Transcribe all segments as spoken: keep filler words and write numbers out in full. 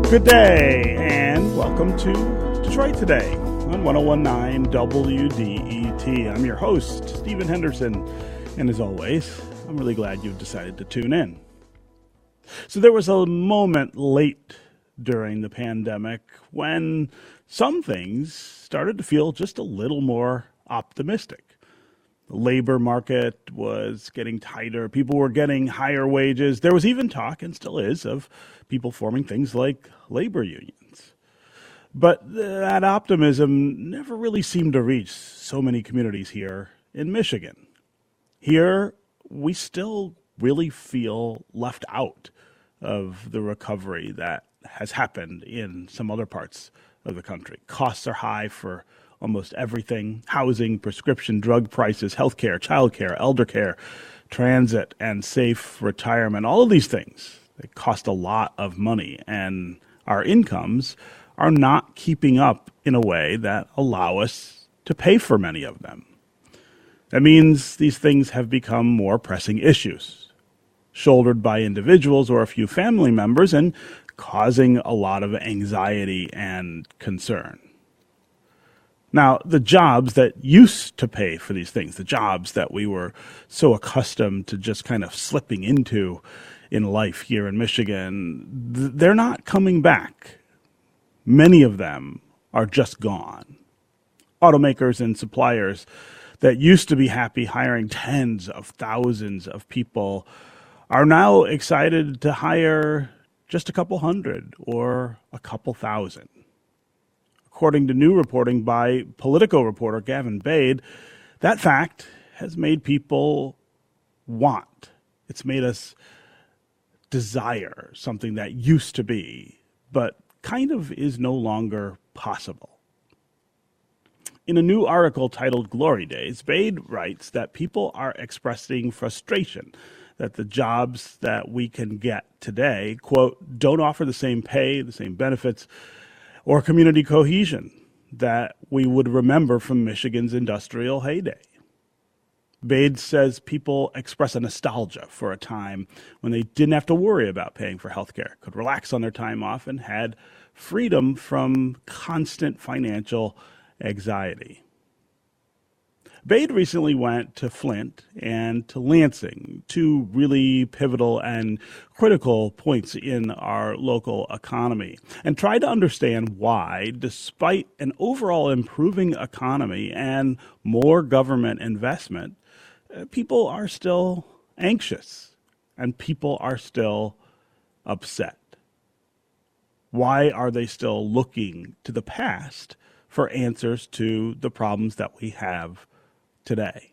Good day, and welcome to Detroit Today on one oh one point nine W D E T. I'm your host, Stephen Henderson, and as always, I'm really glad you've decided to tune in. So there was a moment late during the pandemic when some things started to feel just a little more optimistic. The labor market was getting tighter. People were getting higher wages. There was even talk, and still is, of people forming things like labor unions. But that optimism never really seemed to reach so many communities here in Michigan. Here, we still really feel left out of the recovery that has happened in some other parts of the country. Costs are high for almost everything: housing, prescription drug prices, healthcare, childcare, elder care, transit, and safe retirement. All of these things, they cost a lot of money, and our incomes are not keeping up in a way that allow us to pay for many of them. That means these things have become more pressing issues, shouldered by individuals or a few family members, and causing a lot of anxiety and concern. Now, the jobs that used to pay for these things, the jobs that we were so accustomed to just kind of slipping into in life here in Michigan, they're not coming back. Many of them are just gone. Automakers and suppliers that used to be happy hiring tens of thousands of people are now excited to hire just a couple hundred or a couple thousand. According to new reporting by Politico reporter Gavin Bade, that fact has made people want. It's made us desire something that used to be, but kind of is no longer possible. In a new article titled Glory Days, Bade writes that people are expressing frustration that the jobs that we can get today, quote, don't offer the same pay, the same benefits, or community cohesion that we would remember from Michigan's industrial heyday. Bade says people express a nostalgia for a time when they didn't have to worry about paying for health care, could relax on their time off, and had freedom from constant financial anxiety. Bade recently went to Flint and to Lansing, two really pivotal and critical points in our local economy, and tried to understand why, despite an overall improving economy and more government investment, people are still anxious and people are still upset. Why are they still looking to the past for answers to the problems that we have today?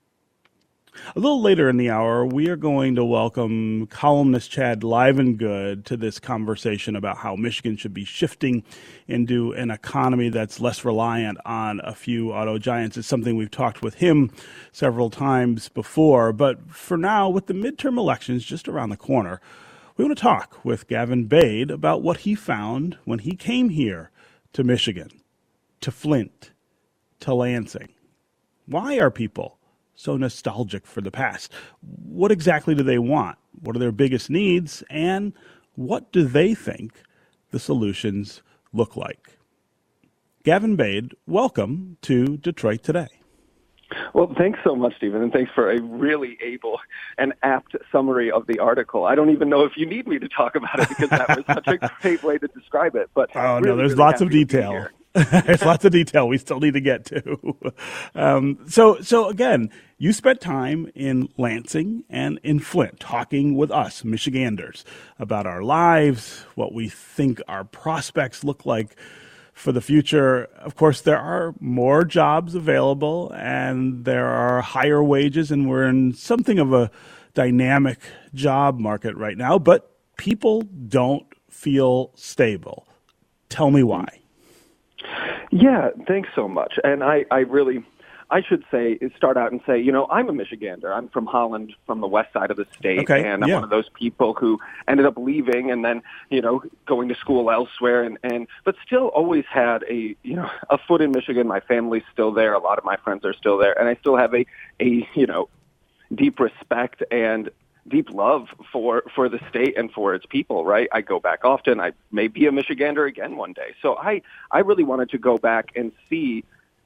A little later in the hour, we are going to welcome columnist Chad Livengood to this conversation about how Michigan should be shifting into an economy that's less reliant on a few auto giants. It's something we've talked with him several times before. But for now, with the midterm elections just around the corner, we want to talk with Gavin Bade about what he found when he came here to Michigan, to Flint, to Lansing. Why are people so nostalgic for the past? What exactly do they want? What are their biggest needs? And what do they think the solutions look like? Gavin Bade, welcome to Detroit Today. Well, thanks so much, Stephen, and thanks for a really able and apt summary of the article. I don't even know if you need me to talk about it because that was such a great way to describe it. But oh, really, no, there's really lots of detail. There's lots of detail we still need to get to. Um, so, so again, you spent time in Lansing and in Flint talking with us, Michiganders, about our lives, what we think our prospects look like for the future. Of course, there are more jobs available and there are higher wages, and we're in something of a dynamic job market right now, but people don't feel stable. Tell me why. Yeah, thanks so much. And I, I really, I should say, start out and say, you know, I'm a Michigander. I'm from Holland, from the west side of the state. Okay, and I'm yeah. one of those people who ended up leaving and then, you know, going to school elsewhere and, and but still always had a, you know, a foot in Michigan. My family's still there. A lot of my friends are still there. And I still have a, a you know, deep respect and deep love for, for the state and for its people, right? I go back often. I may be a Michigander again one day. So I, I really wanted to go back and see,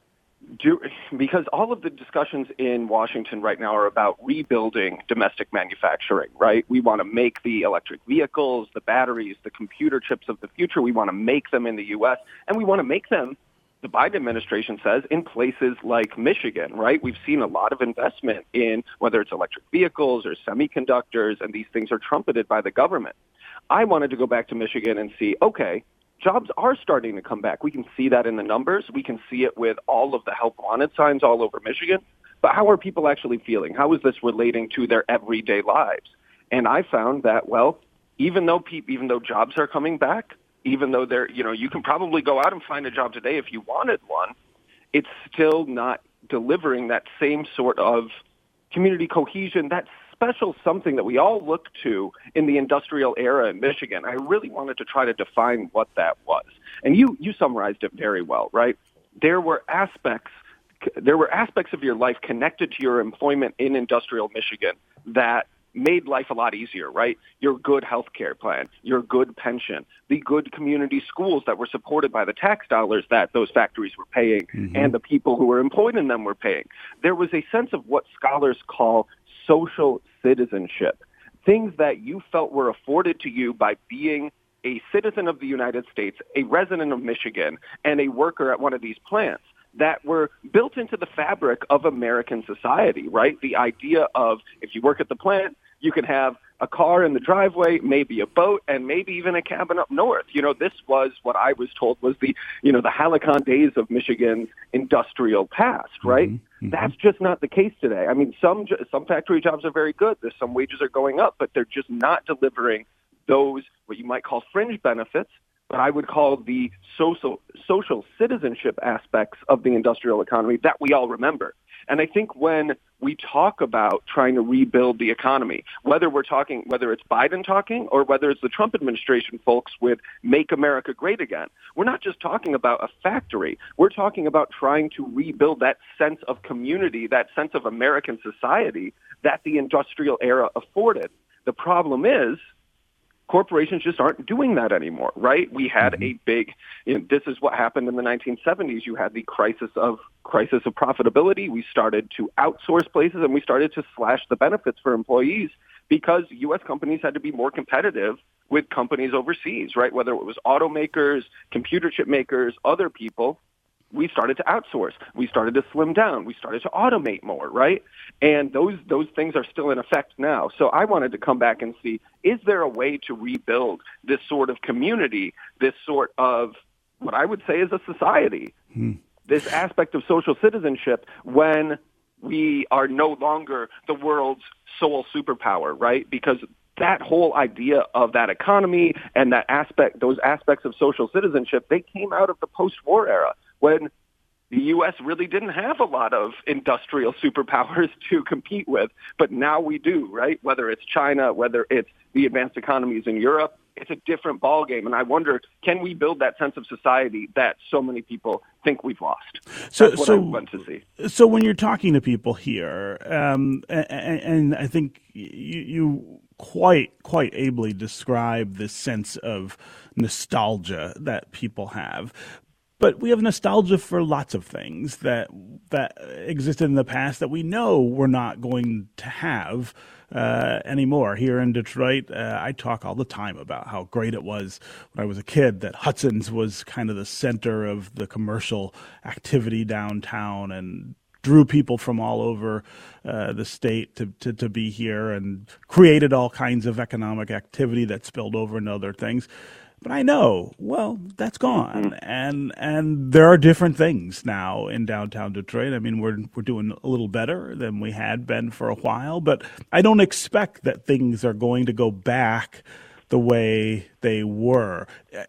do, because all of the discussions in Washington right now are about rebuilding domestic manufacturing, right? We want to make the electric vehicles, the batteries, the computer chips of the future. We want to make them in the U S, and we want to make them, the Biden administration says, in places like Michigan, right? We've seen a lot of investment in whether it's electric vehicles or semiconductors, and these things are trumpeted by the government. I wanted to go back to Michigan and see, okay, jobs are starting to come back. We can see that in the numbers. We can see it with all of the help wanted signs all over Michigan. But how are people actually feeling? How is this relating to their everyday lives? And I found that, well, even though pe- even though jobs are coming back, even though they're, you know, you can probably go out and find a job today if you wanted one, it's still not delivering that same sort of community cohesion, that special something that we all look to in the industrial era in Michigan. I really wanted to try to define what that was. And you, you summarized it very well, right? There were aspects, there were aspects of your life connected to your employment in industrial Michigan that made life a lot easier, right? Your good health care plan, your good pension, the good community schools that were supported by the tax dollars that those factories were paying, mm-hmm. and the people who were employed in them were paying. There was a sense of what scholars call social citizenship, things that you felt were afforded to you by being a citizen of the United States, a resident of Michigan, and a worker at one of these plants that were built into the fabric of American society, right? The idea of if you work at the plant, you can have a car in the driveway, maybe a boat, and maybe even a cabin up north. You know, this was what I was told was the, you know, the Halcyon days of Michigan's industrial past, right? Mm-hmm. That's just not the case today. I mean, some some factory jobs are very good. There's some wages are going up, but they're just not delivering those, what you might call fringe benefits, but I would call the social social citizenship aspects of the industrial economy that we all remember. And I think when we talk about trying to rebuild the economy, whether we're talking, whether it's Biden talking or whether it's the Trump administration folks with Make America Great Again, we're not just talking about a factory. We're talking about trying to rebuild that sense of community, that sense of American society that the industrial era afforded. The problem is, corporations just aren't doing that anymore, right? We had mm-hmm. a big, you know, this is what happened in the nineteen seventies. You had the crisis of crisis of profitability. We started to outsource places and we started to slash the benefits for employees because U S companies had to be more competitive with companies overseas, right? Whether it was automakers, computer chip makers, other people. We started to outsource. We started to slim down. We started to automate more, right? And those those things are still in effect now. So I wanted to come back and see, is there a way to rebuild this sort of community, this sort of what I would say is a society, hmm. this aspect of social citizenship when we are no longer the world's sole superpower, right? Because that whole idea of that economy and that aspect, those aspects of social citizenship, they came out of the post-war era, when the U S really didn't have a lot of industrial superpowers to compete with, but now we do, right? Whether it's China, whether it's the advanced economies in Europe, it's a different ballgame. And I wonder, can we build that sense of society that so many people think we've lost? So, That's what so, I want to see. So when you're talking to people here, um, and, and I think you, you quite, quite ably describe this sense of nostalgia that people have. But we have nostalgia for lots of things that that existed in the past that we know we're not going to have uh, anymore. Here in Detroit, uh, I talk all the time about how great it was when I was a kid that Hudson's was kind of the center of the commercial activity downtown and drew people from all over uh, the state to, to, to be here and created all kinds of economic activity that spilled over into other things. But I know, well, that's gone, and and there are different things now in downtown Detroit. I mean, we're we're doing a little better than we had been for a while, but I don't expect that things are going to go back the way they were.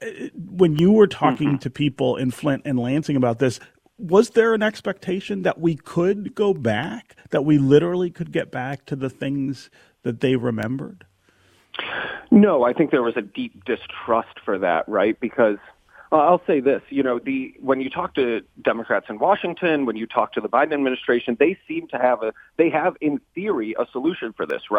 When you were talking mm-hmm. to people in Flint and Lansing about this, was there an expectation that we could go back, that we literally could get back to the things that they remembered? No, I think there was a deep distrust for that, right? Because uh, I'll say this, you know, the when you talk to Democrats in Washington, when you talk to the Biden administration, they seem to have a, they have in theory a solution for this, right?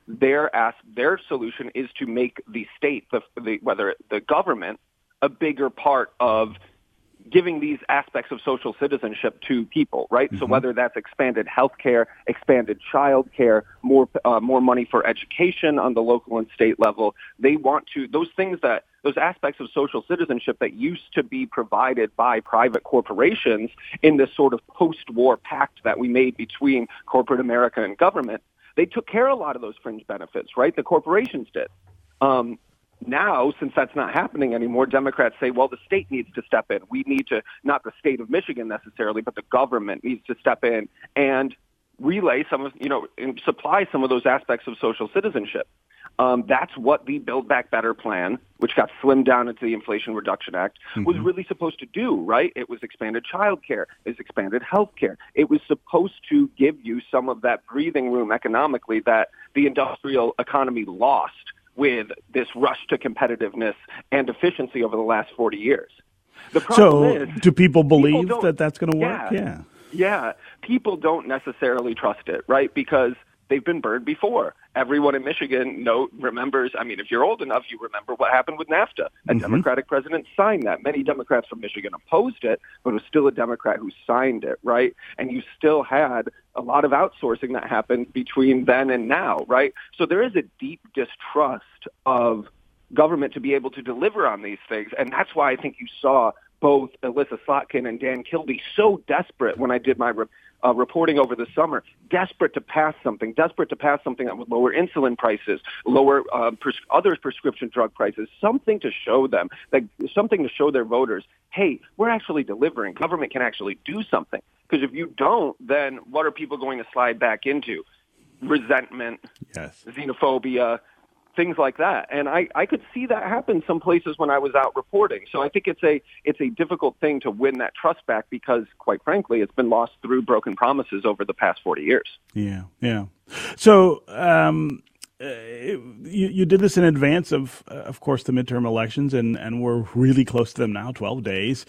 their ask, their solution is to make the state, the, the whether the government, a bigger part of giving these aspects of social citizenship to people, right? Mm-hmm. So whether that's expanded health care, expanded child care, more uh, more money for education on the local and state level, they want to, those things that, those aspects of social citizenship that used to be provided by private corporations in this sort of post-war pact that we made between corporate America and government, they took care of a lot of those fringe benefits, right? The corporations did. Um, Now, since that's not happening anymore, Democrats say, well, the state needs to step in. We need to, not the state of Michigan necessarily, but the government needs to step in and relay some of, you know, and supply some of those aspects of social citizenship. Um, that's what the Build Back Better plan, which got slimmed down into the Inflation Reduction Act, mm-hmm. was really supposed to do, right? It was expanded child care. It was expanded health care. It was supposed to give you some of that breathing room economically that the industrial economy lost with this rush to competitiveness and efficiency over the last forty years. The problem so is, do people believe people that that's going to work? Yeah, yeah. Yeah. People don't necessarily trust it, right? Because they've been burned before. Everyone in Michigan know, remembers, I mean, if you're old enough, you remember what happened with NAFTA. A mm-hmm. Democratic president signed that. Many Democrats from Michigan opposed it, but it was still a Democrat who signed it, right? And you still had a lot of outsourcing that happened between then and now, right? So there is a deep distrust of government to be able to deliver on these things. And that's why I think you saw both Elissa Slotkin and Dan Kildee so desperate when I did my re- uh, reporting over the summer, desperate to pass something, desperate to pass something that would lower insulin prices, lower uh, pres- other prescription drug prices, something to show them, that something to show their voters, hey, we're actually delivering. Government can actually do something. Because if you don't, then what are people going to slide back into? Resentment, yes. xenophobia, things like that. And I, I could see that happen some places when I was out reporting. So I think it's a it's a difficult thing to win that trust back because, quite frankly, it's been lost through broken promises over the past forty years. Yeah, yeah. So um, uh, you, you did this in advance of, uh, of course, the midterm elections, and, and we're really close to them now, twelve days.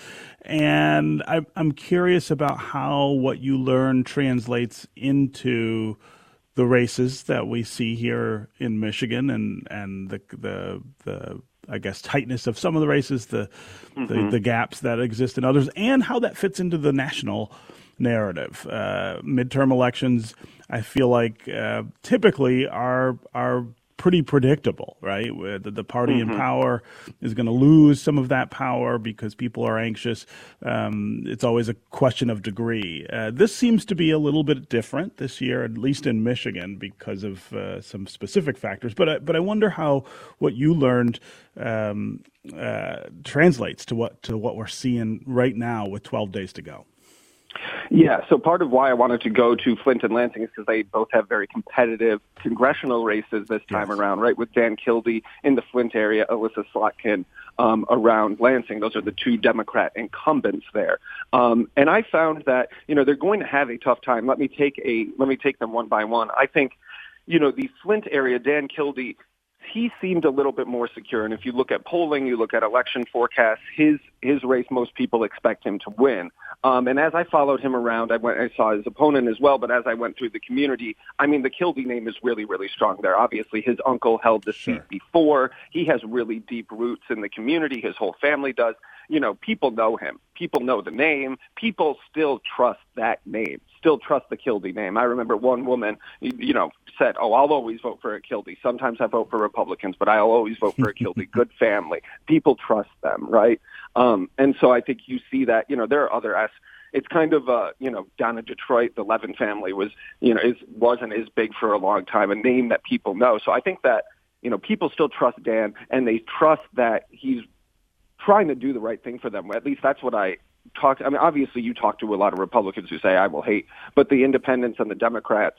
And I, I'm curious about how what you learned translates into the races that we see here in Michigan, and and the the the I guess tightness of some of the races, the mm-hmm. the, the gaps that exist in others, and how that fits into the national narrative. Uh, midterm elections, I feel like uh, typically are are pretty predictable, right? The, the party mm-hmm. in power is going to lose some of that power because people are anxious. Um, it's always a question of degree. Uh, this seems to be a little bit different this year, at least in Michigan, because of uh, some specific factors. But I, but I wonder how what you learned um, uh, translates to what to what we're seeing right now with twelve days to go. Yeah, so part of why I wanted to go to Flint and Lansing is because they both have very competitive congressional races this time yes. around, right? With Dan Kildee in the Flint area, Elissa Slotkin um, around Lansing. Those are the two Democrat incumbents there. Um, and I found that, you know, they're going to have a tough time. Let me take a let me take them one by one. I think, you know, the Flint area, Dan Kildee, he seemed a little bit more secure. And if you look at polling, you look at election forecasts, his his race, most people expect him to win. Um, and as I followed him around, I went, I saw his opponent as well. But as I went through the community, I mean, the Kildee name is really, really strong there. Obviously, his uncle held the sure. seat before. He has really deep roots in the community. His whole family does. You know, people know him. People know the name. People still trust that name, still trust the Kildee name. I remember one woman, you know, said, oh, I'll always vote for a Kildee. Sometimes I vote for Republicans, but I'll always vote for a Kildee. Good family. People trust them, right? Um, and so I think you see that, you know, there are other as it's kind of, uh, you know, down in Detroit, the Levin family was, you know, is, wasn't as big for a long time, a name that people know. So I think that, you know, people still trust Dan, and they trust that he's trying to do the right thing for them. At least that's what I talked. I mean, obviously you talk to a lot of Republicans who say I will hate, but the independents and the Democrats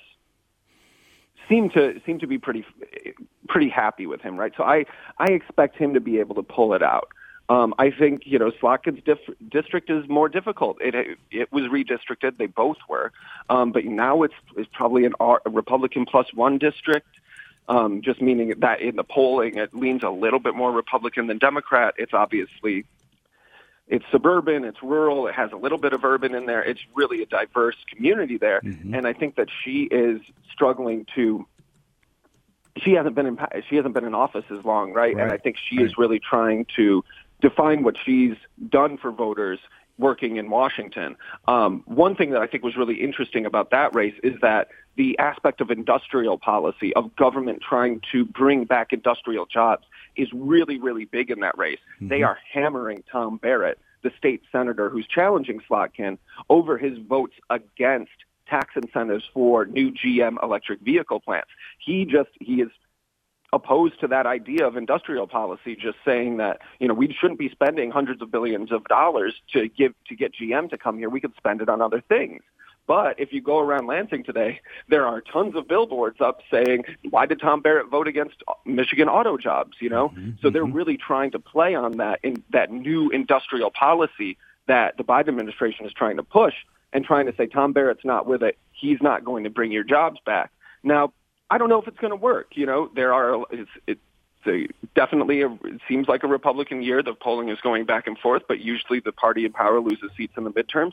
seem to seem to be pretty pretty happy with him, right? So I I expect him to be able to pull it out. Um, I think, you know, Slotkin's dif- district is more difficult. It it was redistricted; they both were, um, but now it's it's probably an R, a Republican plus one district. Um, just meaning that in the polling, it leans a little bit more Republican than Democrat. It's obviously, it's suburban, it's rural, it has a little bit of urban in there. It's really a diverse community there. Mm-hmm. And I think that she is struggling to she hasn't been in she hasn't been in office as long, right? right. And I think she right. is really trying to define what she's done for voters working in Washington. Um, one thing that I think was really interesting about that race is that the aspect of industrial policy, of government trying to bring back industrial jobs, is really, really big in that race. Mm-hmm. They are hammering Tom Barrett, the state senator who's challenging Slotkin, over his votes against tax incentives for new G M electric vehicle plants. He just, he is opposed to that idea of industrial policy, just saying that, you know, we shouldn't be spending hundreds of billions of dollars to give, to get G M to come here. We could spend it on other things. But if you go around Lansing today, there are tons of billboards up saying, why did Tom Barrett vote against Michigan auto jobs? You know, mm-hmm. so they're really trying to play on that in that new industrial policy that the Biden administration is trying to push, and trying to say Tom Barrett's not with it. He's not going to bring your jobs back. Now, I don't know if it's going to work. You know, there are it's, it's a, definitely a, it seems like a Republican year. The polling is going back and forth, but usually the party in power loses seats in the midterms.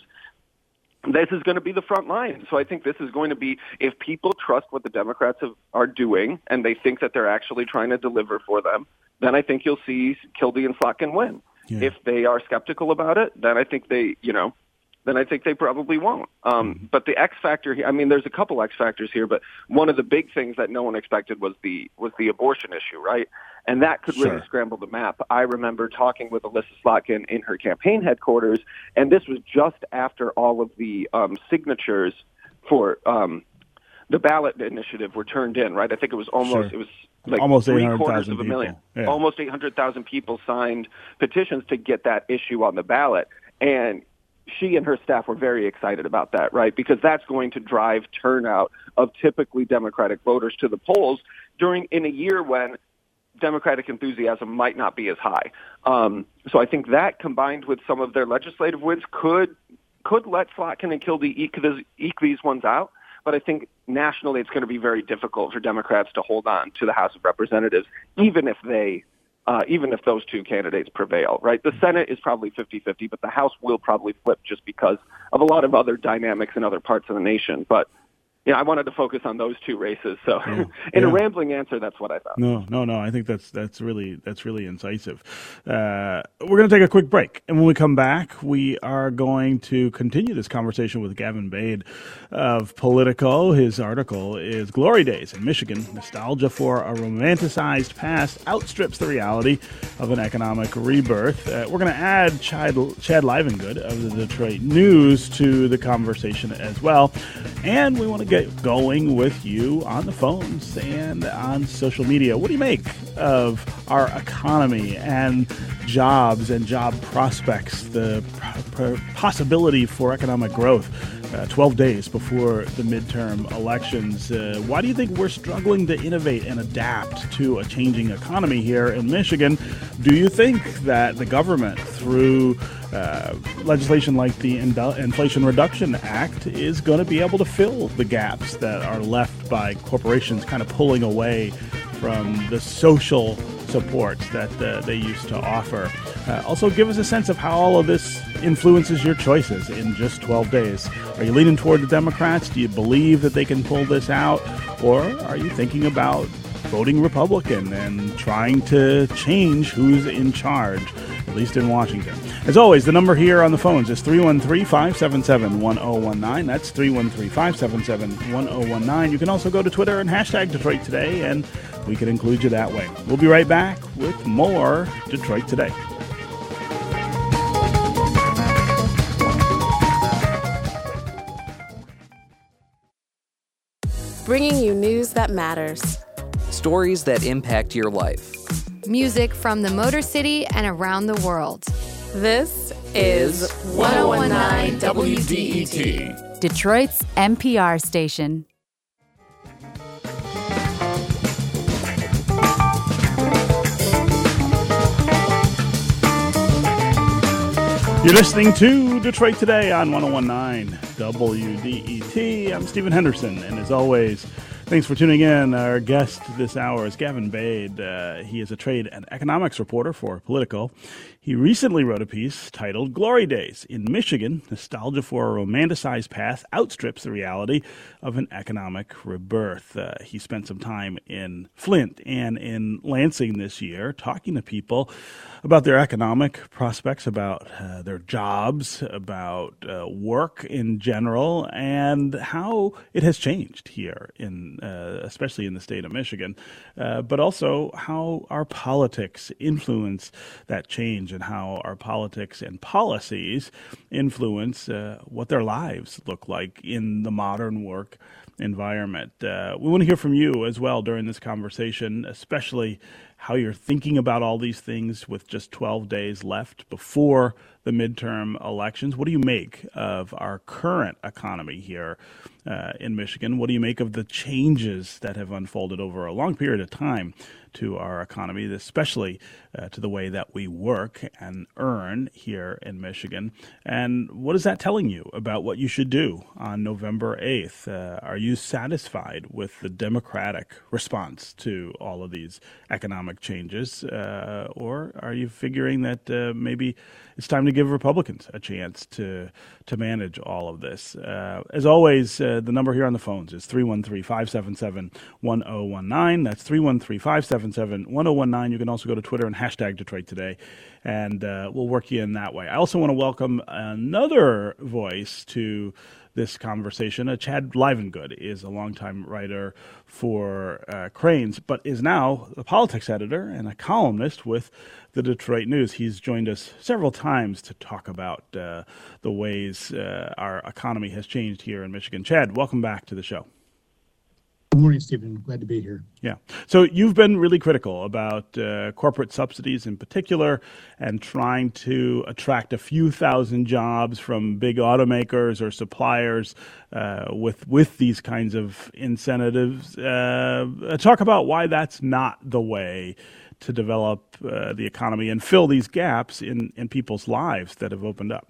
This is going to be the front line. So I think this is going to be, if people trust what the Democrats have, are doing and they think that they're actually trying to deliver for them, then I think you'll see Kildee and Slotkin win. Yeah. If they are skeptical about it, then I think they, you know, then I think they probably won't. Um, mm-hmm. But the X factor here, I mean, there's a couple X factors here, but one of the big things that no one expected was the was the abortion issue, right? And that could sure. really scramble the map. I remember talking with Alyssa Slotkin in her campaign headquarters, and this was just after all of the um, signatures for um, the ballot initiative were turned in, right? I think it was almost sure. it was like almost three quarters of a people. million, yeah. almost eight hundred thousand people signed petitions to get that issue on the ballot, and she and her staff were very excited about that, right? Because that's going to drive turnout of typically Democratic voters to the polls during in a year when Democratic enthusiasm might not be as high. Um, so I think that, combined with some of their legislative wins, could could let Slotkin and Kildee eke, this, eke these ones out. But I think nationally it's going to be very difficult for Democrats to hold on to the House of Representatives, even if they Uh, even if those two candidates prevail, right? The Senate is probably fifty-fifty, but the House will probably flip just because of a lot of other dynamics in other parts of the nation. But, yeah, I wanted to focus on those two races. So yeah. in yeah. a rambling answer, that's what I thought. No, no, no. I think that's that's really that's really incisive. Uh, we're going to take a quick break. And when we come back, we are going to continue this conversation with Gavin Bade of Politico. His article is Glory Days in Michigan. Nostalgia for a romanticized past outstrips the reality of an economic rebirth. Uh, we're going to add Chad, Chad Livengood of the Detroit News to the conversation as well. And we want to get going with you on the phones and on social media. What do you make of our economy and jobs and job prospects, the p- possibility for economic growth uh, twelve days before the midterm elections? Uh, why do you think we're struggling to innovate and adapt to a changing economy here in Michigan? Do you think that the government, through Uh, legislation like the Indu- Inflation Reduction Act, is going to be able to fill the gaps that are left by corporations kind of pulling away from the social support that uh, they used to offer? Uh, also, give us a sense of how all of this influences your choices in just twelve days. Are you leaning toward the Democrats? Do you believe that they can pull this out? Or are you thinking about voting Republican and trying to change who's in charge, at least in Washington? As always, the number here on the phones is three one three, five seven seven, one zero one nine. That's three one three, five seven seven, one zero one nine. You can also go to Twitter and hashtag Detroit Today, and we can include you that way. We'll be right back with more Detroit Today. Bringing you news that matters. Stories that impact your life. Music from the Motor City and around the world. This is one oh one nine W D E T, Detroit's N P R station. You're listening to Detroit Today on one oh one nine W D E T. I'm Stephen Henderson, and as always, Thanks for tuning in. Our guest this hour is Gavin Bade. Uh, he is a trade and economics reporter for Politico. He recently wrote a piece titled Glory Days. In Michigan, nostalgia for a romanticized past outstrips the reality of an economic rebirth. Uh, he spent some time in Flint and in Lansing this year talking to people about their economic prospects, about uh, their jobs, about uh, work in general, and how it has changed here, in uh, especially in the state of Michigan, uh, but also how our politics influence that change and how our politics and policies influence uh, what their lives look like in the modern work environment. Uh, we want to hear from you as well during this conversation, especially how you're thinking about all these things with just twelve days left before the midterm elections. What do you make of our current economy here uh, in Michigan? What do you make of the changes that have unfolded over a long period of time to our economy, especially uh, to the way that we work and earn here in Michigan? And what is that telling you about what you should do on November eighth? Uh, are you satisfied with the Democratic response to all of these economic changes? Uh, or are you figuring that uh, maybe it's time to give Republicans a chance to to manage all of this? Uh, as always, uh, the number here on the phones is three one three, five seven seven, one oh one nine. That's three one three, five seven seven, one oh one nine. You can also go to Twitter and hashtag Detroit Today, and uh, we'll work you in that way. I also want to welcome another voice to this conversation. Uh, Chad Livengood is a longtime writer for uh, Crain's, but is now a politics editor and a columnist with the Detroit News. He's joined us several times to talk about uh, the ways uh, our economy has changed here in Michigan. Chad, welcome back to the show. Good morning, Stephen. Glad to be here. Yeah. So you've been really critical about uh, corporate subsidies in particular and trying to attract a few thousand jobs from big automakers or suppliers uh, with with these kinds of incentives. Uh, talk about why that's not the way to develop uh, the economy and fill these gaps in, in people's lives that have opened up.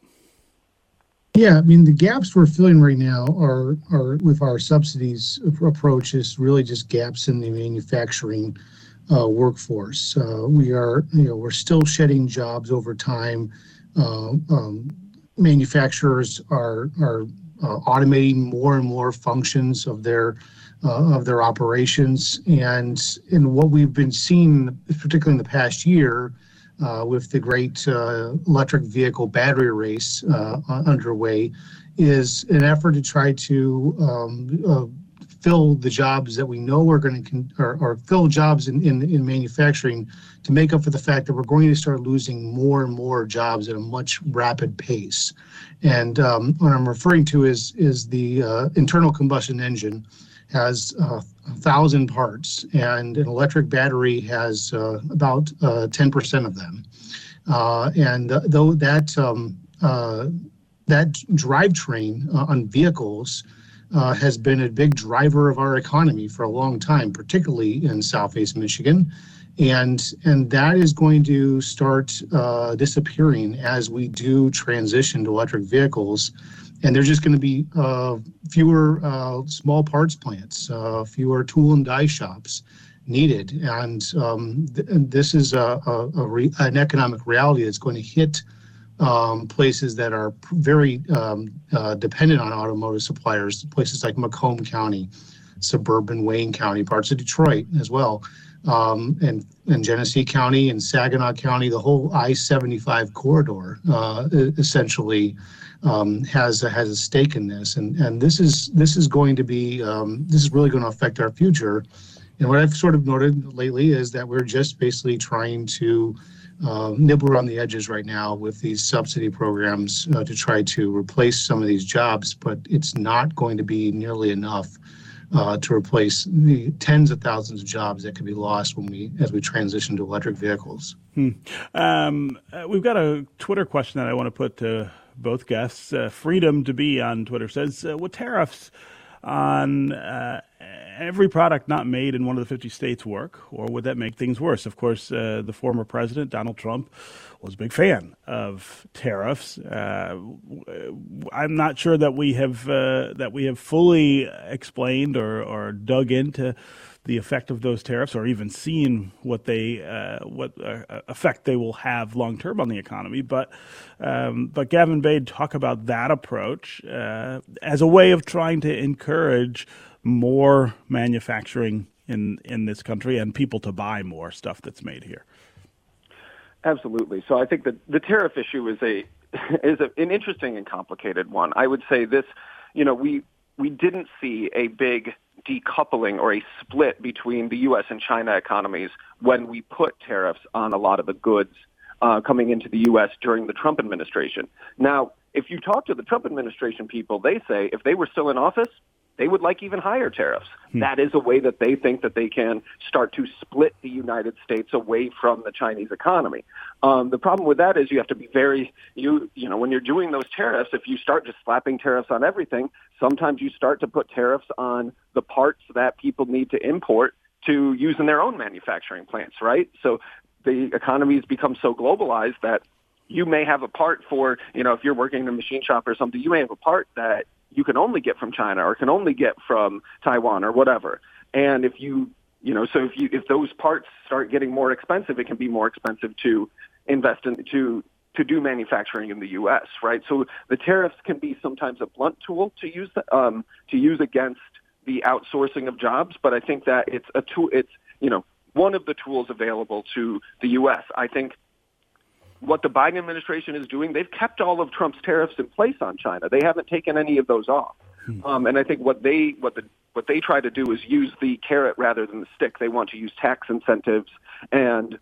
Yeah, I mean, the gaps we're filling right now are are with our subsidies approach is really just gaps in the manufacturing uh, workforce. Uh, we are, you know, we're still shedding jobs over time. Uh, um, manufacturers are are uh, automating more and more functions of their uh, of their operations, and in what we've been seeing, particularly in the past year, Uh, with the great uh, electric vehicle battery race uh, underway, is an effort to try to um, uh, fill the jobs that we know are going to, con- or, or fill jobs in, in, in manufacturing to make up for the fact that we're going to start losing more and more jobs at a much rapid pace. And um, what I'm referring to is, is the uh, internal combustion engine has uh, a thousand parts, and an electric battery has uh, about uh, ten percent of them. Uh, and uh, though that um, uh, that drivetrain uh, on vehicles uh, has been a big driver of our economy for a long time, particularly in Southeast Michigan, and and that is going to start uh, disappearing as we do transition to electric vehicles. And there's just going to be uh, fewer uh, small parts plants, uh, fewer tool and die shops needed. And um, th- this is a, a, a re- an economic reality that's going to hit um, places that are very um, uh, dependent on automotive suppliers, places like Macomb County, suburban Wayne County, parts of Detroit as well, um, and, and Genesee County and Saginaw County. The whole I seventy-five corridor uh, essentially Um, has a, has a stake in this, and and this is this is going to be um, this is really going to affect our future. And what I've sort of noted lately is that we're just basically trying to uh, nibble around the edges right now with these subsidy programs uh, to try to replace some of these jobs, but it's not going to be nearly enough uh, to replace the tens of thousands of jobs that could be lost when we as we transition to electric vehicles. Hmm. Um, uh, we've got a Twitter question that I want to put to both guests. Uh, Freedom to Be on Twitter says, uh, with tariffs on uh, every product not made in one of the fifty states work, or would that make things worse? Of course, uh, the former president, Donald Trump, was a big fan of tariffs. Uh, I'm not sure that we have uh, that we have fully explained or, or dug into the effect of those tariffs, or even seen what they uh, what uh, effect they will have long term on the economy. But um, but Gavin Bade talk about that approach uh, as a way of trying to encourage more manufacturing in in this country and people to buy more stuff that's made here. Absolutely. So I think that the tariff issue is a is a, an interesting and complicated one. I would say this, you know, we we didn't see a big decoupling or a split between the U S and China economies when we put tariffs on a lot of the goods uh, coming into the U S during the Trump administration. Now, if you talk to the Trump administration people, they say if they were still in office, they would like even higher tariffs. Hmm. That is a way that they think that they can start to split the United States away from the Chinese economy. Um, the problem with that is you have to be very, you you know, when you're doing those tariffs, if you start just slapping tariffs on everything, sometimes you start to put tariffs on the parts that people need to import to use in their own manufacturing plants, right? So the economies become so globalized that you may have a part for, you know, if you're working in a machine shop or something, you may have a part that you can only get from China or can only get from Taiwan or whatever. And if you, you know, so if you, if those parts start getting more expensive, it can be more expensive to invest in, to, to do manufacturing in the U S, right? So the tariffs can be sometimes a blunt tool to use, um, to use against the outsourcing of jobs. But I think that it's a tool, it's, you know, one of the tools available to the U S. I think what the Biden administration is doing, they've kept all of Trump's tariffs in place on China. They haven't taken any of those off. Hmm. Um, and I think what they what the what they try to do is use the carrot rather than the stick. They want to use tax incentives and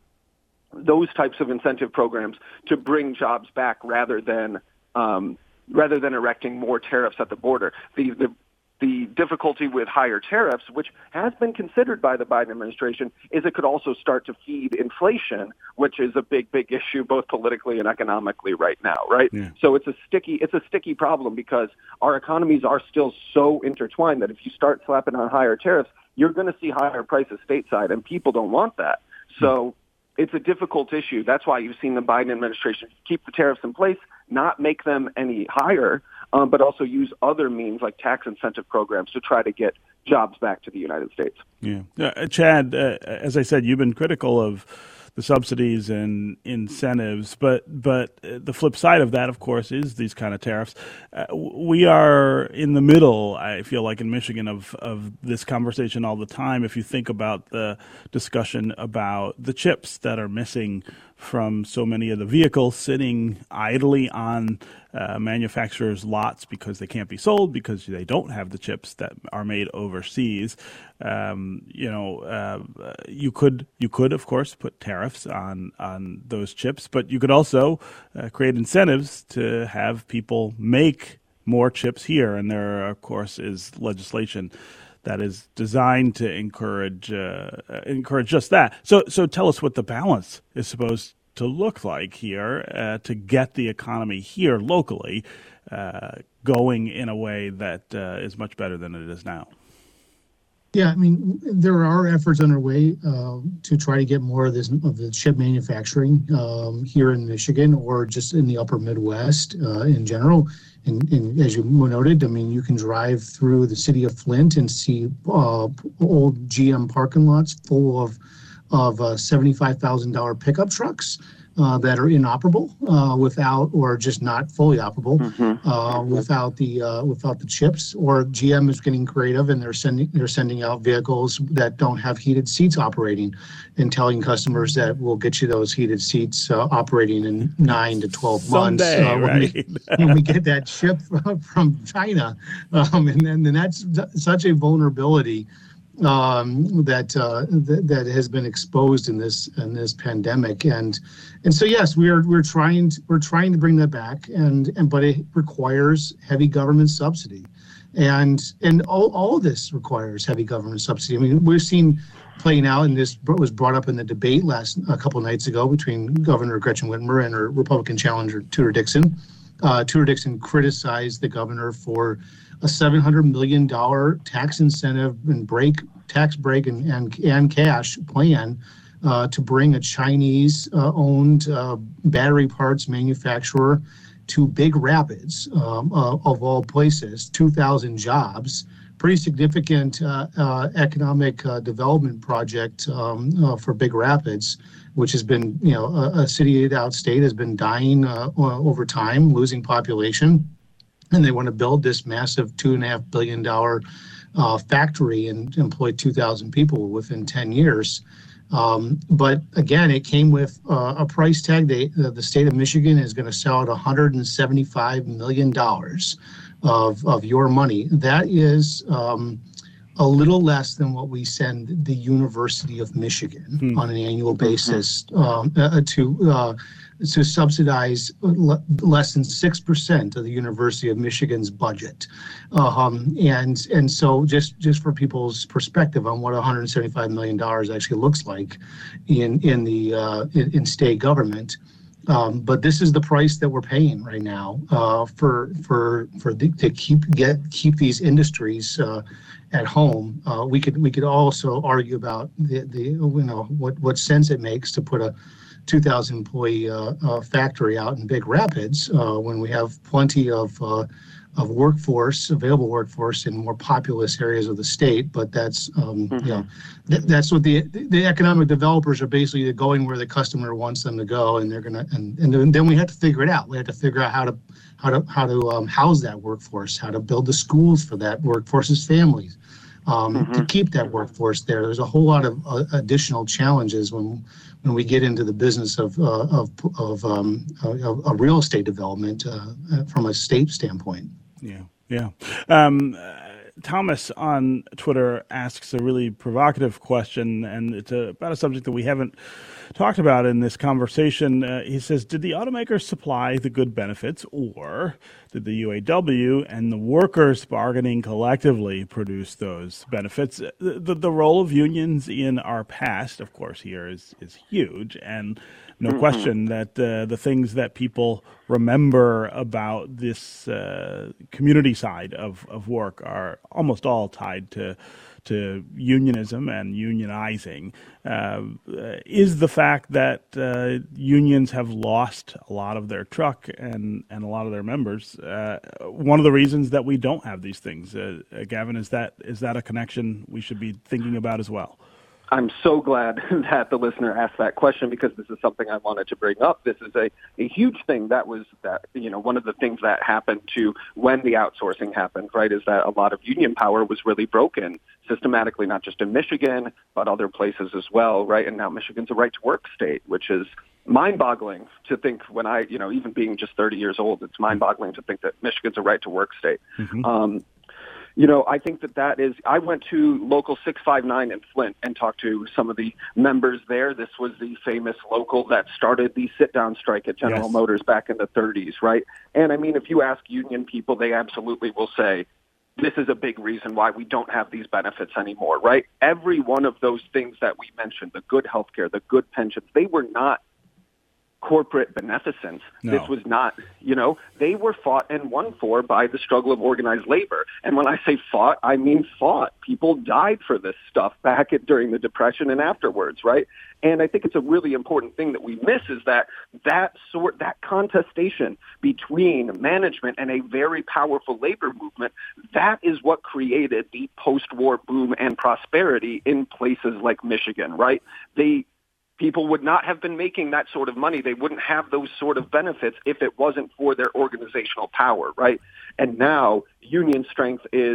those types of incentive programs to bring jobs back rather than um, rather than erecting more tariffs at the border. The the The difficulty with higher tariffs, which has been considered by the Biden administration, is it could also start to feed inflation, which is a big, big issue both politically and economically right now, right? Yeah. So it's a sticky, it's a sticky problem because our economies are still so intertwined that if you start slapping on higher tariffs, you're going to see higher prices stateside, and people don't want that. So it's a difficult issue. That's why you've seen the Biden administration keep the tariffs in place, not make them any higher, um, but also use other means like tax incentive programs to try to get jobs back to the United States. Yeah. Uh, Chad, uh, as I said, you've been critical of the subsidies and incentives, but but the flip side of that, of course, is these kind of tariffs. Uh, we are in the middle, I feel like, in Michigan of, of this conversation all the time. If you think about the discussion about the chips that are missing from so many of the vehicles sitting idly on uh, manufacturers' lots because they can't be sold because they don't have the chips that are made overseas. Um, you know, uh, you could you could of course put tariffs on on those chips, but you could also uh, create incentives to have people make more chips here. And there, of course, is legislation that is designed to encourage uh, encourage just that. So, so tell us what the balance is supposed to look like here uh, to get the economy here locally uh, going in a way that uh, is much better than it is now. Yeah, I mean, there are efforts underway uh, to try to get more of this of the chip manufacturing um, here in Michigan or just in the upper Midwest uh, in general. And, and as you noted, I mean, you can drive through the city of Flint and see uh, old G M parking lots full of of uh, seventy-five thousand dollars pickup trucks uh, that are inoperable uh, without, or just not fully operable mm-hmm. uh, without the uh, without the chips. Or G M is getting creative and they're sending they're sending out vehicles that don't have heated seats operating, and telling customers that we'll get you those heated seats uh, operating in nine to twelve months Someday, uh, when, right? we, when we get that chip from China, um, and then and that's such a vulnerability um that uh th- that has been exposed in this in this pandemic. And and so yes, we are we're trying to, we're trying to bring that back, and and but it requires heavy government subsidy, and and all, all of this requires heavy government subsidy. I mean, we've seen playing out, and this was brought up in the debate last a couple of nights ago between Governor Gretchen Whitmer and her Republican challenger Tudor Dixon. uh Tudor Dixon criticized the governor for a seven hundred million dollars tax incentive and break tax break and, and, and cash plan uh, to bring a Chinese-owned uh, uh, battery parts manufacturer to Big Rapids, um, uh, of all places, two thousand jobs, pretty significant uh, uh, economic uh, development project um, uh, for Big Rapids, which has been, you know, a, a city out state has been dying uh, over time, losing population. And they want to build this massive two and a half billion dollar uh, factory and employ two thousand people within ten years. Um, but again, it came with uh, a price tag. They, the, the state of Michigan is going to sell at one hundred seventy-five million dollars of, of your money. That is um, a little less than what we send the University of Michigan hmm. on an annual basis um, uh, to uh, to subsidize le- less than six percent of the University of Michigan's budget. Um, and and so just, just for people's perspective on what one hundred seventy-five million dollars actually looks like in, in the uh, in, in state government. Um, but this is the price that we're paying right now uh, for for for the, to keep get keep these industries uh, at home. Uh, we could we could also argue about the, the you know what, what sense it makes to put a two thousand employee uh, uh, factory out in Big Rapids uh, when we have plenty of uh, of workforce, available workforce in more populous areas of the state. But that's um, mm-hmm. you know th- that's what the the economic developers are basically going where the customer wants them to go, and they're gonna and and then we have to figure it out. We have to figure out how to how to how to um, house that workforce, how to build the schools for that workforce's families. Um, mm-hmm. to keep that workforce there. There's a whole lot of uh, additional challenges when when we get into the business of uh, of of, um, of of real estate development uh, from a state standpoint. Yeah, yeah. Um, uh, Thomas on Twitter asks a really provocative question, and it's a, about a subject that we haven't talked about in this conversation. Uh, he says, did the automakers supply the good benefits, or did the U A W and the workers bargaining collectively produce those benefits? The, the, the role of unions in our past, of course, here is, is huge, and no mm-hmm. question that uh, the things that people remember about this uh, community side of, of work are almost all tied to to unionism and unionizing. Uh, is the fact that uh, unions have lost a lot of their truck and, and a lot of their members uh, one of the reasons that we don't have these things? Uh, Gavin, is that is that a connection we should be thinking about as well? I'm so glad that the listener asked that question, because this is something I wanted to bring up. This is a, a huge thing that was that, you know, one of the things that happened to when the outsourcing happened, right, is that a lot of union power was really broken systematically, not just in Michigan, but other places as well, right? And now Michigan's a right to work state, which is mind-boggling to think when I, you know, even being just thirty years old, it's mind-boggling to think that Michigan's a right to work state. Mm-hmm. Um, You know, I think that that is, I went to Local six five nine in Flint and talked to some of the members there. This was the famous local that started the sit-down strike at General yes. Motors back in the thirties, right? And I mean, if you ask union people, they absolutely will say, this is a big reason why we don't have these benefits anymore, right? Every one of those things that we mentioned, the good health care, the good pensions, they were not corporate beneficence. No. This was not, you know, they were fought and won for by the struggle of organized labor. And when I say fought, I mean fought. People died for this stuff back at, during the Depression and afterwards, right? And I think it's a really important thing that we miss is that that sort, that contestation between management and a very powerful labor movement, that is what created the post-war boom and prosperity in places like Michigan, right? They People would not have been making that sort of money. They wouldn't have those sort of benefits if it wasn't for their organizational power, right? And now union strength is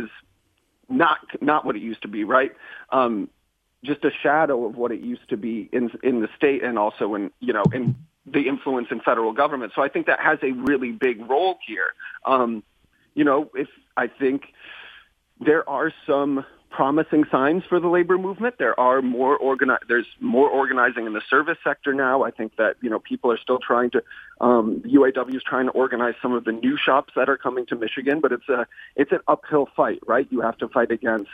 not not what it used to be, right? Um, just a shadow of what it used to be in in the state and also in, you know, in the influence in federal government. So I think that has a really big role here. Um, you know, if I think there are some promising signs for the labor movement. There are more organi- There's more organizing in the service sector now. I think that, you know, people are still trying to, um, the U A W is trying to organize some of the new shops that are coming to Michigan, but it's a, it's an uphill fight, right? You have to fight against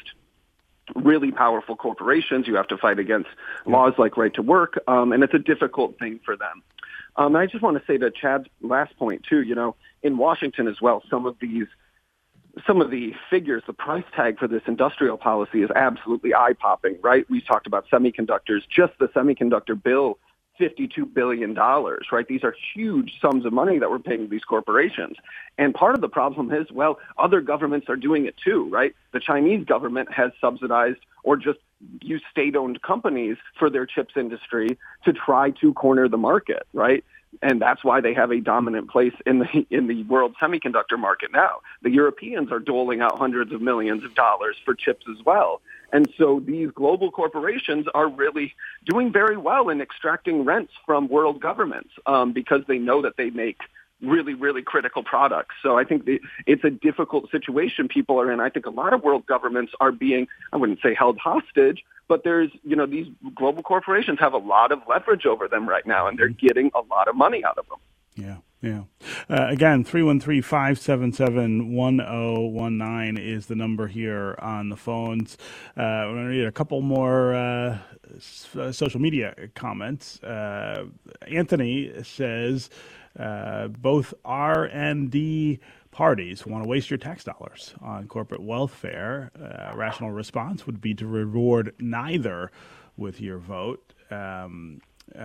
really powerful corporations. You have to fight against laws like right to work. Um, and it's a difficult thing for them. Um, I just want to say to Chad's last point too, you know, in Washington as well, some of these some of the figures, the price tag for this industrial policy is absolutely eye-popping, right? We talked about semiconductors, just the semiconductor bill, fifty-two billion dollars, right? These are huge sums of money that we're paying these corporations. And part of the problem is, well, other governments are doing it too, right? The Chinese government has subsidized or just used state-owned companies for their chips industry to try to corner the market, right? And that's why they have a dominant place in the in the world semiconductor market now. The Europeans are doling out hundreds of millions of dollars for chips as well. And so these global corporations are really doing very well in extracting rents from world governments um, because they know that they make really, really critical products. So I think the, it's a difficult situation people are in. I think a lot of world governments are being, I wouldn't say held hostage, but there's, you know, these global corporations have a lot of leverage over them right now, and they're getting a lot of money out of them. Yeah, yeah. Uh, again, three one three, five seven seven, one zero one nine is the number here on the phones. Uh, I'm going to read a couple more uh, s- social media comments. Uh, Anthony says, uh, both R and D parties want to waste your tax dollars on corporate welfare. Uh, rational response would be to reward neither with your vote. Um,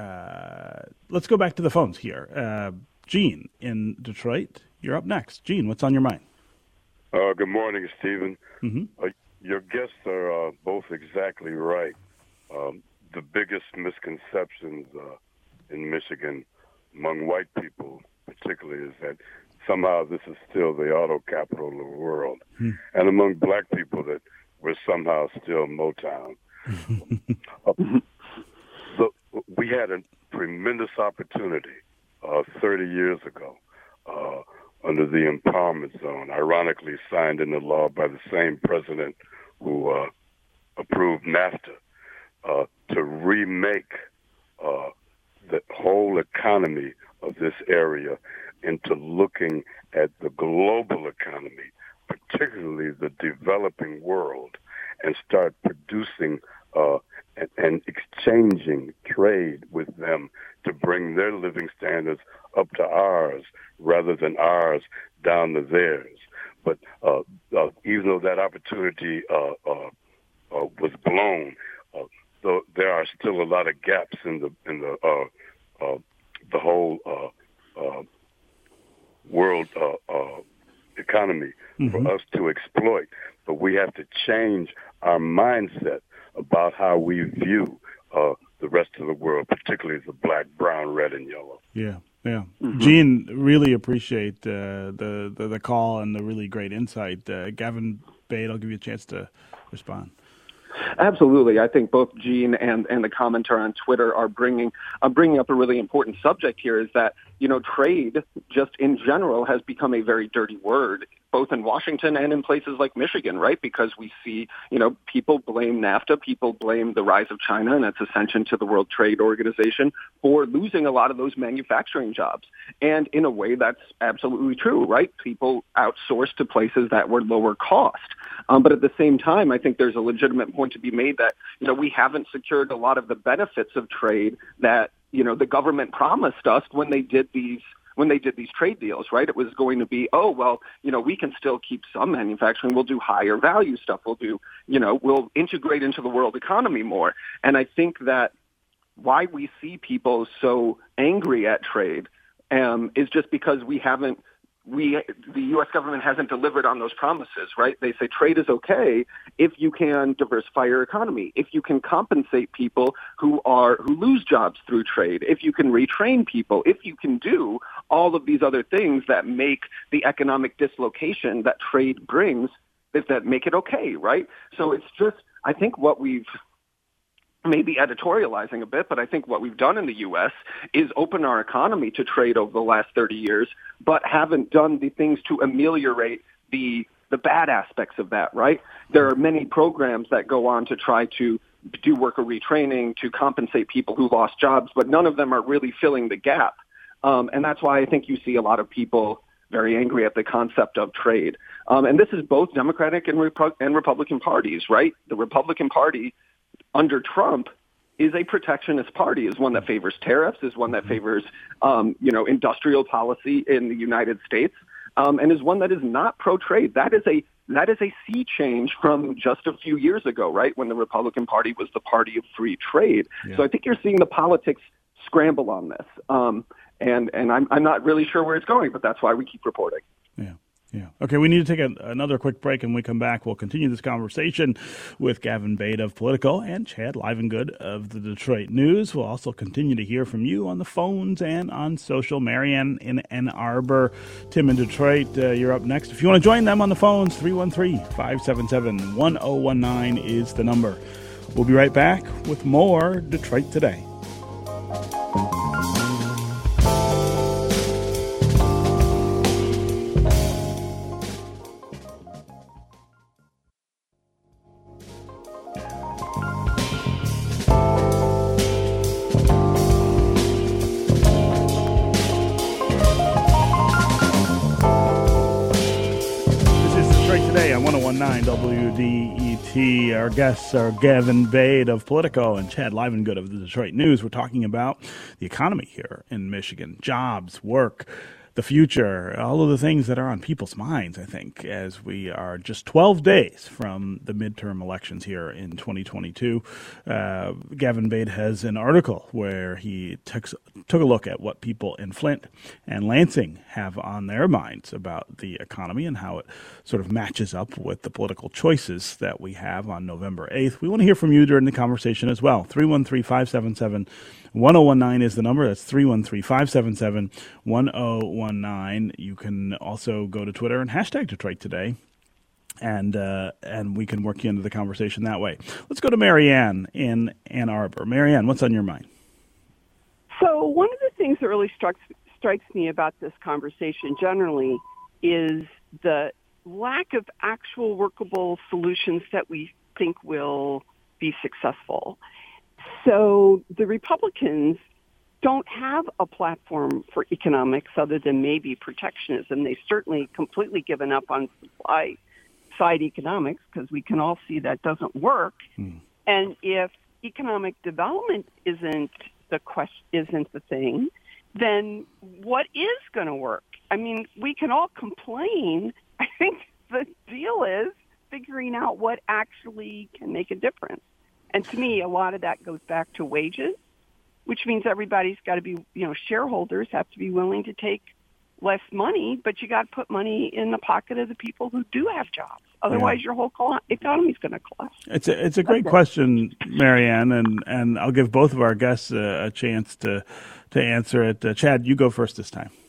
uh, let's go back to the phones here. Uh, Gene in Detroit, you're up next. Gene, what's on your mind? Uh, good morning, Stephen. Mm-hmm. Uh, your guests are uh, both exactly right. Um, the biggest misconceptions uh, in Michigan among white people particularly is that somehow this is still the auto capital of the world. Hmm. And among black people that we're somehow still Motown. uh, so we had a tremendous opportunity uh, thirty years ago uh, under the Empowerment Zone, ironically signed into law by the same president who uh, approved NAFTA, uh, to remake uh, the whole economy of this area into looking at the global economy, particularly the developing world, and start producing uh, and, and exchanging trade with them to bring their living standards up to ours rather than ours down to theirs. But uh, uh, even though that opportunity uh, uh, uh, was blown, uh, though there are still a lot of gaps in the in the uh, uh, the whole uh, uh, world uh, uh, economy mm-hmm. for us to exploit. But we have to change our mindset about how we view uh, the rest of the world, particularly the black, brown, red, and yellow. Yeah, yeah. Mm-hmm. Gene, really appreciate uh, the, the the call and the really great insight. Uh, Gavin Bade, I'll give you a chance to respond. Absolutely. I think both Gene and, and the commenter on Twitter are bringing uh, bringing up a really important subject here is that, you know, trade just in general has become a very dirty word, both in Washington and in places like Michigan, right? Because we see, you know, people blame NAFTA, people blame the rise of China and its ascension to the World Trade Organization for losing a lot of those manufacturing jobs. And in a way, that's absolutely true, right? People outsourced to places that were lower cost. Um, but at the same time, I think there's a legitimate point to be made that, you know, we haven't secured a lot of the benefits of trade that, you know, the government promised us when they did these when they did these trade deals, right? It was going to be, oh, well, you know, we can still keep some manufacturing. We'll do higher value stuff. We'll do, you know, we'll integrate into the world economy more. And I think that why we see people so angry at trade um, is just because we haven't, we, the U S government hasn't delivered on those promises, right? They say trade is okay if you can diversify your economy, if you can compensate people who are, who lose jobs through trade, if you can retrain people, if you can do all of these other things that make the economic dislocation that trade brings, that, that make it okay, right? So it's just, I think what we've, maybe editorializing a bit, but I think what we've done in the U S is open our economy to trade over the last thirty years, but haven't done the things to ameliorate the the bad aspects of that, right? There are many programs that go on to try to do worker retraining, to compensate people who lost jobs, but none of them are really filling the gap. Um, and that's why I think you see a lot of people very angry at the concept of trade. Um, and this is both Democratic and, Repu- and Republican parties, right? The Republican Party under Trump is a protectionist party, is one that favors tariffs, is one that favors, um, you know, industrial policy in the United States. um, and is one that is not pro-trade. That is a that is a sea change from just a few years ago, right, when the Republican Party was the party of free trade. Yeah. So I think you're seeing the politics scramble on this, um, and and I'm I'm not really sure where it's going, but that's why we keep reporting. Yeah. Yeah. Okay, we need to take a, another quick break, and when we come back, we'll continue this conversation with Gavin Bade of Politico and Chad Livengood of the Detroit News. We'll also continue to hear from you on the phones and on social. Marianne in Ann Arbor, Tim in Detroit, uh, you're up next. If you want to join them on the phones, three one three, five seven seven, one oh one nine is the number. We'll be right back with more Detroit Today. W D E T. Our guests are Gavin Bade of Politico and Chad Livengood of the Detroit News. We're talking about the economy here in Michigan, jobs, work, the future, all of the things that are on people's minds, I think, as we are just twelve days from the midterm elections here in twenty twenty-two. Uh, Gavin Bade has an article where he took, took a look at what people in Flint and Lansing have on their minds about the economy and how it sort of matches up with the political choices that we have on November eighth. We want to hear from you during the conversation as well. three one three, five seven seven, one oh one nine is the number. That's three one three, five seven seven, one oh one nine. You can also go to Twitter and hashtag Detroit Today, and uh, and we can work you into the conversation that way. Let's go to Marianne in Ann Arbor. Marianne, what's on your mind? So one of the things that really strikes strikes me about this conversation generally is the lack of actual workable solutions that we think will be successful. So the Republicans don't have a platform for economics other than maybe protectionism. They've certainly completely given up on supply side economics because we can all see that doesn't work. Mm. And if economic development isn't the question, isn't the thing, then what is going to work? I mean, we can all complain. I think the deal is figuring out what actually can make a difference. And to me, a lot of that goes back to wages, which means everybody's got to be, you know, shareholders have to be willing to take less money, but you got to put money in the pocket of the people who do have jobs. Otherwise, yeah. your whole economy is going to collapse. It's a, it's a great okay. question, Marianne, and, and I'll give both of our guests a, a chance to to answer it. Uh, Chad, you go first this time.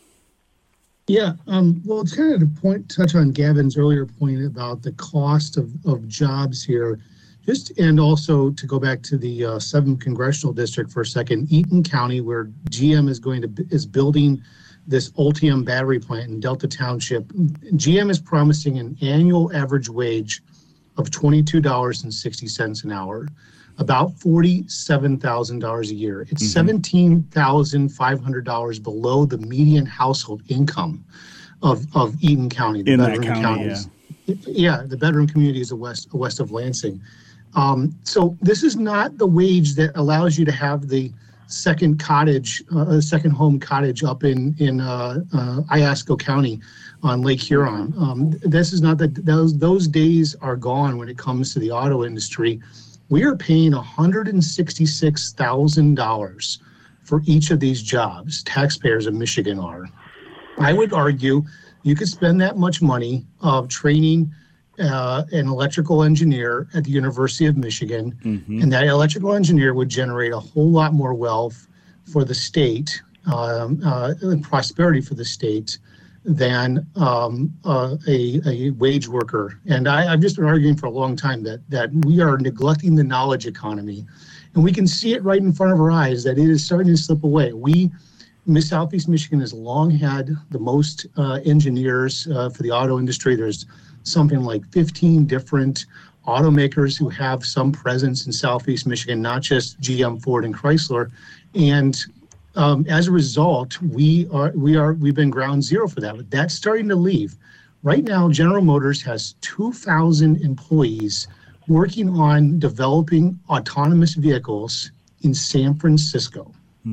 Yeah, um, well, it's kind of to point touch on Gavin's earlier point about the cost of, of jobs here. Just and also to go back to the uh, seventh congressional district for a second, Eaton County, where G M is going to is building this Ultium battery plant in Delta Township. G M is promising an annual average wage of twenty-two dollars and sixty cents an hour, about forty-seven thousand dollars a year. It's mm-hmm. seventeen thousand five hundred dollars below the median household income of, of Eaton County. The in that county, counties. yeah. Yeah, the bedroom community is west west of Lansing. Um, so this is not the wage that allows you to have the second cottage, uh, second home cottage up in in uh, uh, Iosco County on Lake Huron. Um, this is not that those those days are gone when it comes to the auto industry. We are paying one hundred sixty-six thousand dollars for each of these jobs. Taxpayers in Michigan are. I would argue you could spend that much money of uh, training Uh, an electrical engineer at the University of Michigan, mm-hmm. and that electrical engineer would generate a whole lot more wealth for the state um, uh, and prosperity for the state than um, uh, a, a wage worker. And I, I've just been arguing for a long time that that we are neglecting the knowledge economy, and we can see it right in front of our eyes that it is starting to slip away. We Miss Southeast Michigan has long had the most uh, engineers uh, for the auto industry. There's something like fifteen different automakers who have some presence in Southeast Michigan, not just G M, Ford, and Chrysler. And um, as a result, we are we are we've been ground zero for that. But that's starting to leave. Right now, General Motors has two thousand employees working on developing autonomous vehicles in San Francisco. Hmm.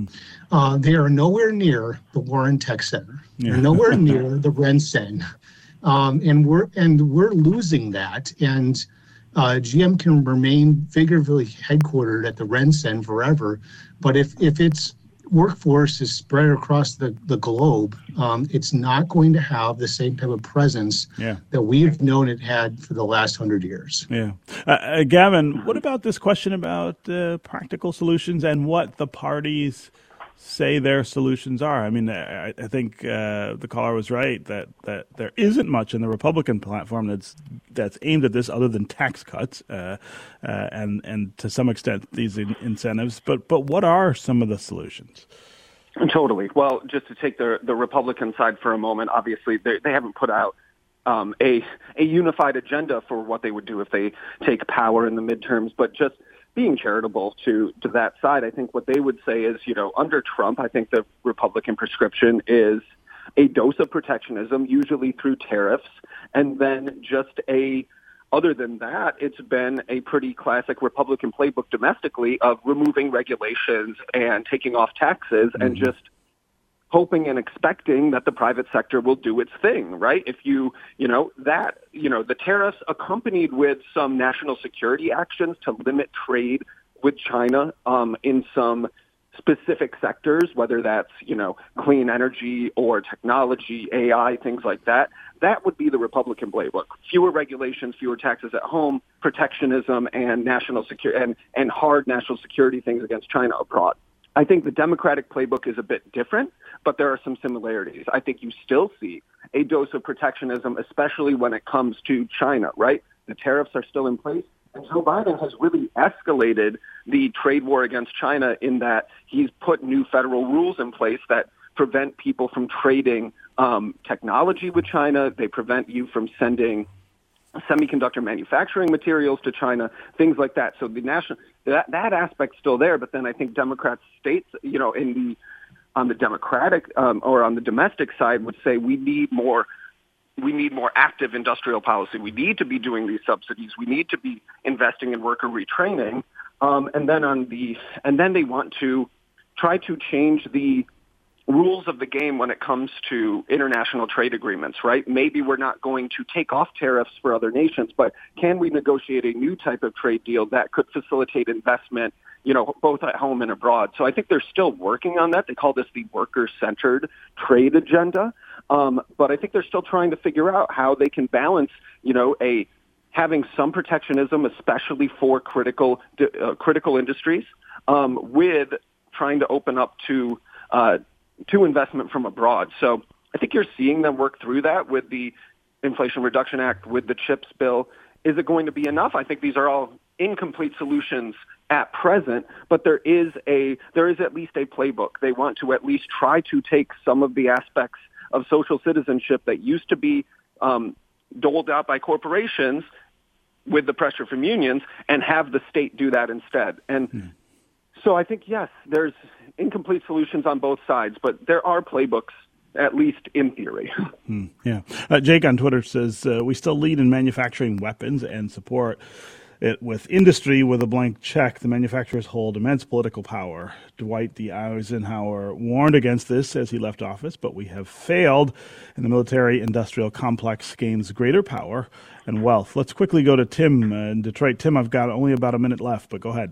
Uh, they are nowhere near the Warren Tech Center. Yeah. They're nowhere near the RenCen. Um, and we're and we're losing that. And uh, G M can remain figuratively headquartered at the RenCen forever. But if, if its workforce is spread across the, the globe, um, it's not going to have the same type of presence yeah. that we've known it had for the last hundred years. Yeah. Uh, uh, Gavin, what about this question about uh, practical solutions and what the parties say their solutions are? I mean, I, I think uh, the caller was right that, that there isn't much in the Republican platform that's that's aimed at this other than tax cuts uh, uh, and and to some extent these in- incentives. But but what are some of the solutions? Totally. Well, just to take the the Republican side for a moment, obviously they they haven't put out um, a a unified agenda for what they would do if they take power in the midterms, but just being charitable to, to that side, I think what they would say is, you know, under Trump, I think the Republican prescription is a dose of protectionism, usually through tariffs, and then just a, other than that, it's been a pretty classic Republican playbook domestically of removing regulations and taking off taxes mm-hmm. and just hoping and expecting that the private sector will do its thing, right? If you, you know, that, you know, the tariffs accompanied with some national security actions to limit trade with China um, in some specific sectors, whether that's, you know, clean energy or technology, A I, things like that, that would be the Republican playbook. Fewer regulations, fewer taxes at home, protectionism, and national security and, and hard national security things against China abroad. I think the Democratic playbook is a bit different, but there are some similarities. I think you still see a dose of protectionism, especially when it comes to China, right? The tariffs are still in place, and Joe Biden has really escalated the trade war against China in that he's put new federal rules in place that prevent people from trading um, technology with China. They prevent you from sending semiconductor manufacturing materials to China, things like that. So the national that that aspect's still there, but then I think Democrats, states, you know, in the on the Democratic um, or on the domestic side would say we need more we need more active industrial policy. We need to be doing these subsidies. We need to be investing in worker retraining, um, and then on the and then they want to try to change the rules of the game when it comes to international trade agreements, right? Maybe we're not going to take off tariffs for other nations, but can we negotiate a new type of trade deal that could facilitate investment, you know, both at home and abroad? So I think they're still working on that. They call this the worker-centered trade agenda. Um, but I think they're still trying to figure out how they can balance, you know, a having some protectionism, especially for critical uh, critical industries, um, with trying to open up to uh, to investment from abroad. So I think you're seeing them work through that with the Inflation Reduction Act, with the CHIPS bill. Is it going to be enough? I think these are all incomplete solutions at present, but there is a there is at least a playbook. They want to at least try to take some of the aspects of social citizenship that used to be um, doled out by corporations with the pressure from unions and have the state do that instead. And mm. so I think, yes, there's incomplete solutions on both sides, but there are playbooks, at least in theory. Hmm, yeah. Uh, Jake on Twitter says, uh, we still lead in manufacturing weapons and support it with industry with a blank check. The manufacturers hold immense political power. Dwight D. Eisenhower warned against this as he left office, but we have failed, and the military-industrial complex gains greater power and wealth. Let's quickly go to Tim uh, in Detroit. Tim, I've got only about a minute left, but go ahead.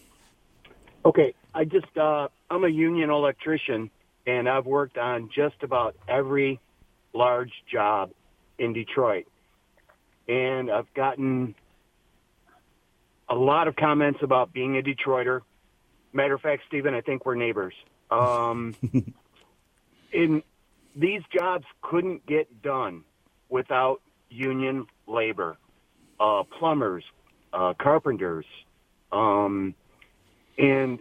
Okay, I just, uh, I'm a union electrician, and I've worked on just about every large job in Detroit. And I've gotten a lot of comments about being a Detroiter. Matter of fact, Stephen, I think we're neighbors. Um, in these jobs couldn't get done without union labor, uh, plumbers, uh, carpenters, um, and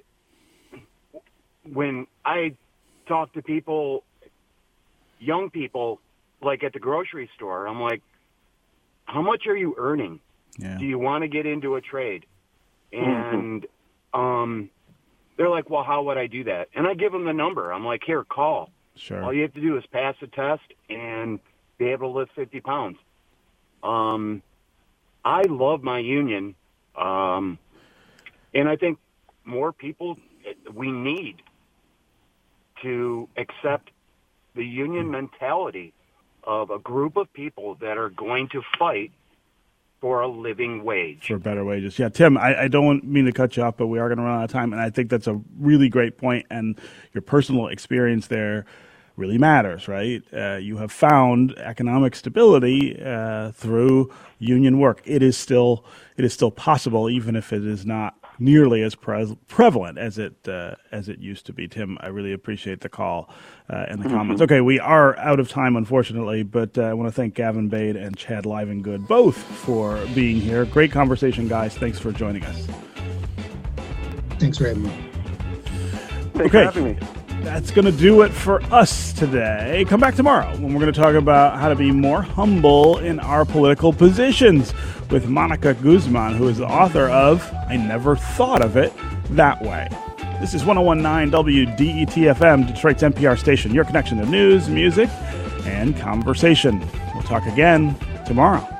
when I talk to people, young people, like at the grocery store, I'm like, how much are you earning? Yeah. Do you want to get into a trade? And um, they're like, well, how would I do that? And I give them the number. I'm like, here, call. Sure. All you have to do is pass a test and be able to lift fifty pounds. Um, I love my union, um, and I think more people, we need to accept the union mentality of a group of people that are going to fight for a living wage. For better wages. Yeah, Tim, I, I don't mean to cut you off, but we are going to run out of time, and I think that's a really great point, and your personal experience there really matters, right? Uh, you have found economic stability uh, through union work. It is still it is still possible, even if it is not nearly as pre- prevalent as it uh, as it used to be. Tim, I really appreciate the call uh, and the mm-hmm. comments. Okay, we are out of time, unfortunately, but uh, I want to thank Gavin Bade and Chad Livengood both for being here. Great conversation, guys. Thanks for joining us. Thanks for having me. Thanks okay. for having me. That's going to do it for us today. Come back tomorrow when we're going to talk about how to be more humble in our political positions with Monica Guzman, who is the author of I Never Thought of It That Way. This is ten nineteen W D E T F M, Detroit's N P R station, your connection to news, music, and conversation. We'll talk again tomorrow.